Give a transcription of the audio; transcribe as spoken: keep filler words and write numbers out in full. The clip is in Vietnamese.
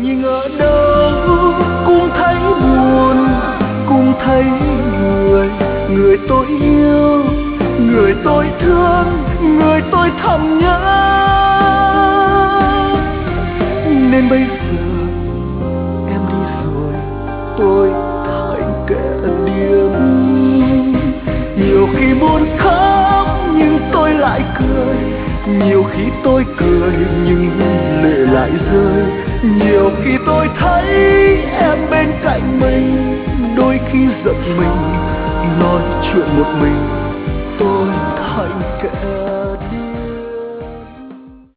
nhìn ở đâu cũng thấy buồn, cũng thấy người, người tôi yêu, người tôi thương, người tôi thầm nhớ. Nên bây giờ em đi rồi, tôi thành kẻ điên. Nhiều khi muốn khóc nhưng tôi lại cười, nhiều khi tôi cười nhưng lệ lại rơi. Nhiều khi tôi thấy em bên cạnh mình, đôi khi giận mình nói chuyện một mình, tôi thành kẻ